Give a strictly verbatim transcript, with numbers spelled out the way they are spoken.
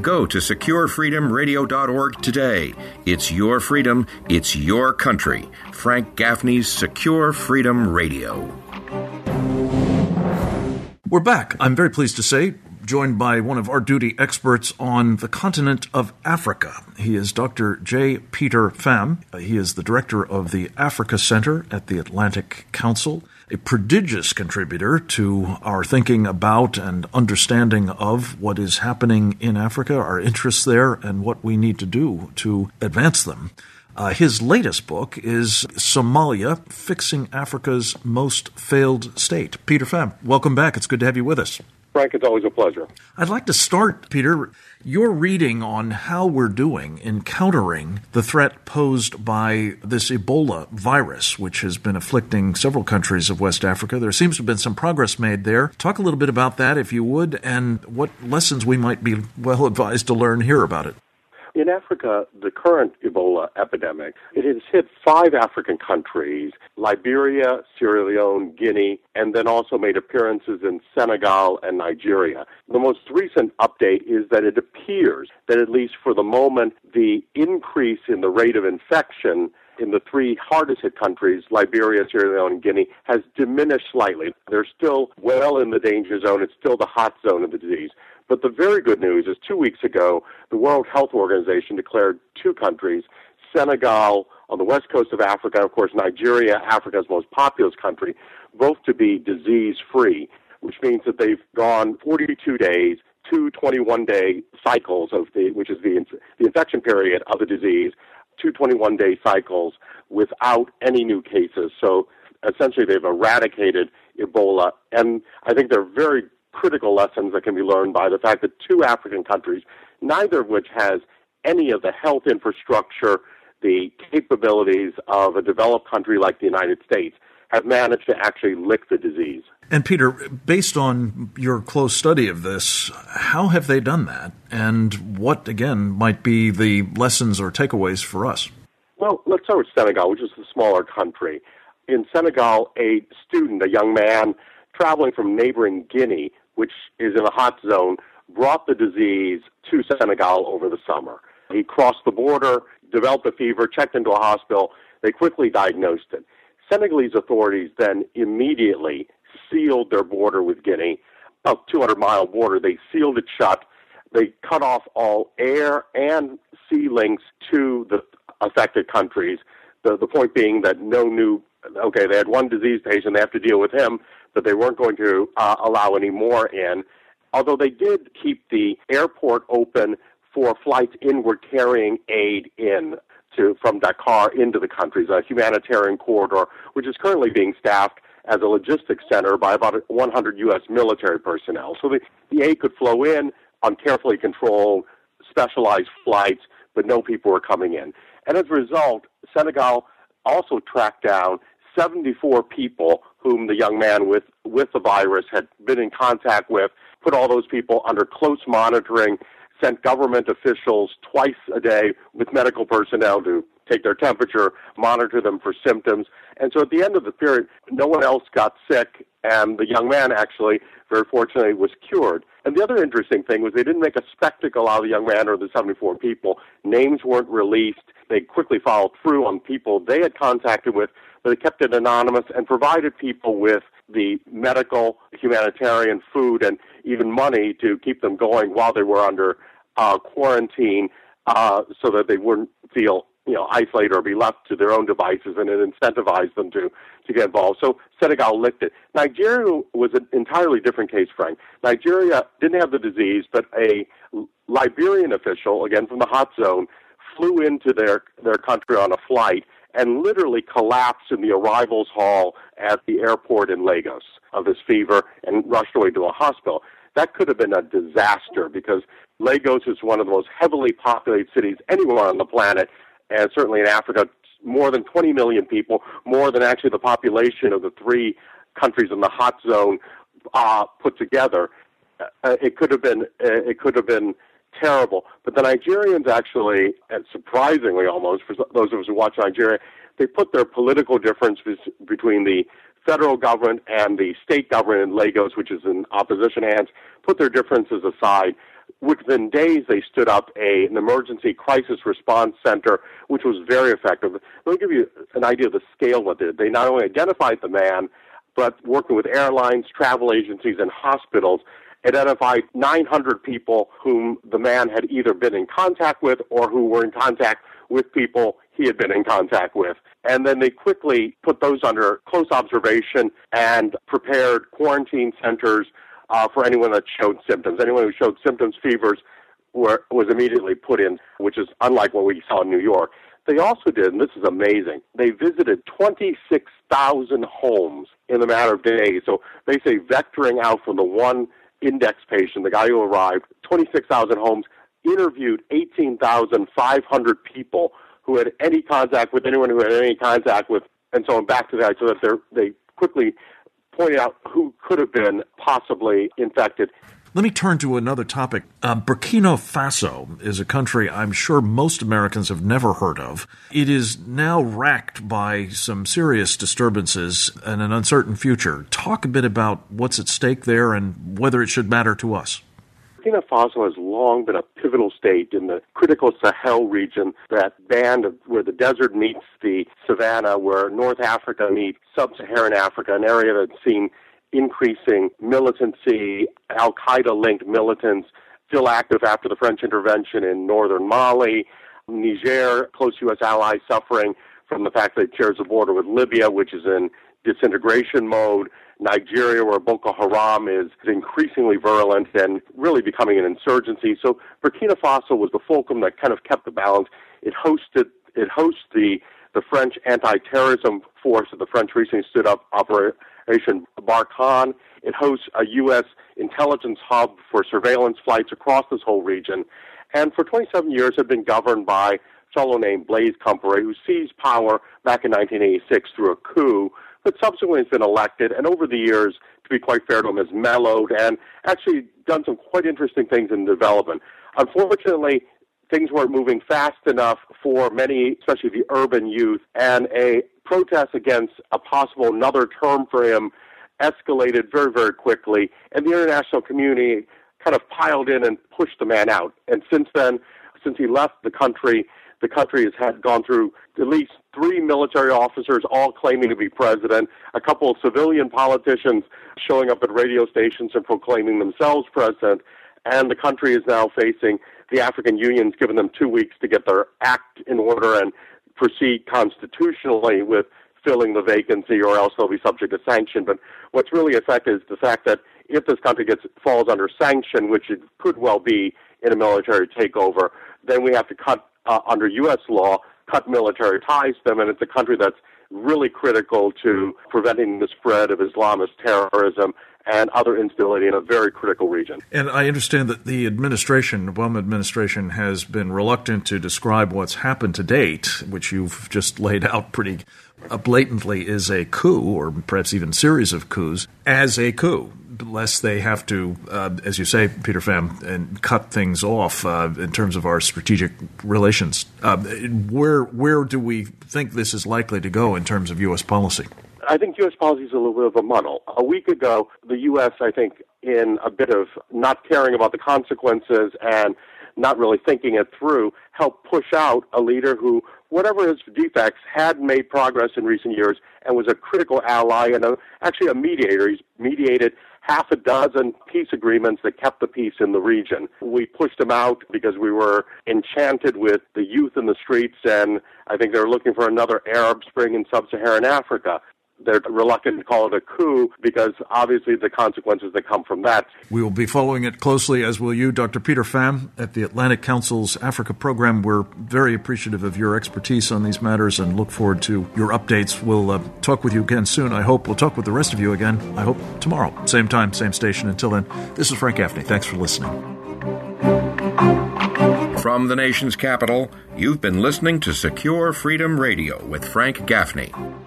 Go to secure freedom radio dot org today. It's your freedom. It's your country. Frank Gaffney's Secure Freedom Radio. We're back. I'm very pleased to say, joined by one of our duty experts on the continent of Africa. He is Doctor J. Peter Pham. He is the director of the Africa Center at the Atlantic Council, a prodigious contributor to our thinking about and understanding of what is happening in Africa, our interests there, and what we need to do to advance them. Uh, his latest book is Somalia, Fixing Africa's Most Failed State. Peter Pham, welcome back. It's good to have you with us. Frank, it's always a pleasure. I'd like to start, Peter, your reading on how we're doing in countering the threat posed by this Ebola virus, which has been afflicting several countries of West Africa. There seems to have been some progress made there. Talk a little bit about that, if you would, and what lessons we might be well advised to learn here about it. In Africa, the current Ebola epidemic, it has hit five African countries, Liberia, Sierra Leone, Guinea, and then also made appearances in Senegal and Nigeria. The most recent update is that it appears that at least for the moment, the increase in the rate of infection in the three hardest hit countries, Liberia, Sierra Leone, and Guinea, has diminished slightly. They're still well in the danger zone. It's still the hot zone of the disease. But the very good news is two weeks ago, the World Health Organization declared two countries, Senegal on the west coast of Africa, and of course Nigeria, Africa's most populous country, both to be disease-free, which means that they've gone forty-two days, two twenty-one-day cycles of the, which is the, the infection period of the disease, two twenty-one-day cycles without any new cases. So essentially they've eradicated Ebola, and I think they're very critical lessons that can be learned by the fact that two African countries, neither of which has any of the health infrastructure, the capabilities of a developed country like the United States, have managed to actually lick the disease. And Peter, based on your close study of this, how have they done that? And what, again, might be the lessons or takeaways for us? Well, let's start with Senegal, which is a smaller country. In Senegal, a student, a young man, traveling from neighboring Guinea, which is in a hot zone, brought the disease to Senegal over the summer. He crossed the border, developed a fever, checked into a hospital. They quickly diagnosed it. Senegalese authorities then immediately sealed their border with Guinea, a two hundred mile border. They sealed it shut. They cut off all air and sea links to the affected countries. The, the point being that no new, okay, they had one disease patient, they have to deal with him, but they weren't going to uh, allow any more in. Although they did keep the airport open for flights inward carrying aid in to from Dakar into the countries, a humanitarian corridor, which is currently being staffed as a logistics center by about one hundred U S military personnel. So the, the aid could flow in on carefully controlled, specialized flights, but no people were coming in. And as a result, Senegal also tracked down seventy-four people whom the young man with, with the virus had been in contact with, put all those people under close monitoring, sent government officials twice a day with medical personnel to take their temperature, monitor them for symptoms. And so at the end of the period, no one else got sick, and the young man actually, very fortunately, was cured. And the other interesting thing was they didn't make a spectacle out of the young man or the seventy-four people. Names weren't released. They quickly followed through on people they had contacted with, but they kept it anonymous and provided people with the medical, humanitarian, food, and even money to keep them going while they were under uh, quarantine uh, so that they wouldn't feel you know, isolated or be left to their own devices, and it incentivized them to, to get involved. So Senegal licked it. Nigeria was an entirely different case, Frank. Nigeria didn't have the disease, but a Liberian official, again from the hot zone, flew into their, their country on a flight and literally collapsed in the arrivals hall at the airport in Lagos of this fever and rushed away to a hospital. That could have been a disaster because Lagos is one of the most heavily populated cities anywhere on the planet, and certainly in Africa, more than twenty million people, more than actually the population of the three countries in the hot zone uh, put together. Uh, it could have been uh, it could have been terrible. But the Nigerians actually, and surprisingly almost, for those of us who watch Nigeria, they put their political differences between the federal government and the state government in Lagos, which is in opposition hands, put their differences aside. Within days, they stood up a, an emergency crisis response center, which was very effective. Let me give you an idea of the scale of what they did. They not only identified the man, but working with airlines, travel agencies, and hospitals, identified nine hundred people whom the man had either been in contact with or who were in contact with people he had been in contact with. And then they quickly put those under close observation and prepared quarantine centers uh, for anyone that showed symptoms. Anyone who showed symptoms, fevers, were, was immediately put in, which is unlike what we saw in New York. They also did, and this is amazing, they visited twenty-six thousand homes in a matter of days. So they say vectoring out from the one index patient, the guy who arrived, twenty-six thousand homes, interviewed eighteen thousand five hundred people who had any contact with anyone who had any contact with, and so on, back to that, so that they quickly pointed out who could have been possibly infected. Let me turn to another topic. Uh, Burkina Faso is a country I'm sure most Americans have never heard of. It is now racked by some serious disturbances and an uncertain future. Talk a bit about what's at stake there and whether it should matter to us. Burkina Faso has long been a pivotal state in the critical Sahel region, that band of, where the desert meets the savanna, where North Africa meets sub-Saharan Africa, an area that's seen increasing militancy, al-Qaeda-linked militants, still active after the French intervention in northern Mali. Niger, close U S ally, suffering from the fact that it shares a border with Libya, which is in disintegration mode. Nigeria, where Boko Haram is increasingly virulent and really becoming an insurgency. So Burkina Faso was the fulcrum that kind of kept the balance. It hosted, it hosts the, the French anti-terrorism force that the French recently stood up, Operation Barkhane. It hosts a U S intelligence hub for surveillance flights across this whole region. And for twenty-seven years had been governed by a fellow named Blaise Compaoré, who seized power back in nineteen eighty-six through a coup, but subsequently has been elected, and over the years, to be quite fair to him, has mellowed and actually done some quite interesting things in development. Unfortunately, things weren't moving fast enough for many, especially the urban youth, and a protest against a possible another term for him escalated very, very quickly, and the international community kind of piled in and pushed the man out. And since then, since he left the country, the country has had gone through at least three military officers all claiming to be president, a couple of civilian politicians showing up at radio stations and proclaiming themselves president, and the country is now facing the African Union's given them two weeks to get their act in order and proceed constitutionally with filling the vacancy, or else they'll be subject to sanction. But what's really affected is the fact that if this country gets falls under sanction, which it could well be in a military takeover, then we have to cut, uh, under U S law, cut military ties to them, and it's a country that's really critical to preventing the spread of Islamist terrorism and other instability in a very critical region. And I understand that the administration, the Obama administration, has been reluctant to describe what's happened to date, which you've just laid out pretty blatantly is a coup, or perhaps even series of coups, as a coup, lest they have to, uh, as you say, Peter Pham, and cut things off uh, in terms of our strategic relations. Uh, where where do we think this is likely to go in terms of U S policy? I think U S policy is a little bit of a muddle. A week ago, the U S, I think, in a bit of not caring about the consequences and not really thinking it through, helped push out a leader who, whatever his defects, had made progress in recent years and was a critical ally and a, actually a mediator. He's mediated half a dozen peace agreements that kept the peace in the region. We pushed him out because we were enchanted with the youth in the streets, and I think they were looking for another Arab Spring in sub-Saharan Africa. They're reluctant to call it a coup because obviously the consequences that come from that. We will be following it closely, as will you, Doctor Peter Pham at the Atlantic Council's Africa program. We're very appreciative of your expertise on these matters and look forward to your updates. We'll uh, talk with you again soon, I hope. We'll talk with the rest of you again, I hope, tomorrow. Same time, same station. Until then, this is Frank Gaffney. Thanks for listening. From the nation's capital, you've been listening to Secure Freedom Radio with Frank Gaffney.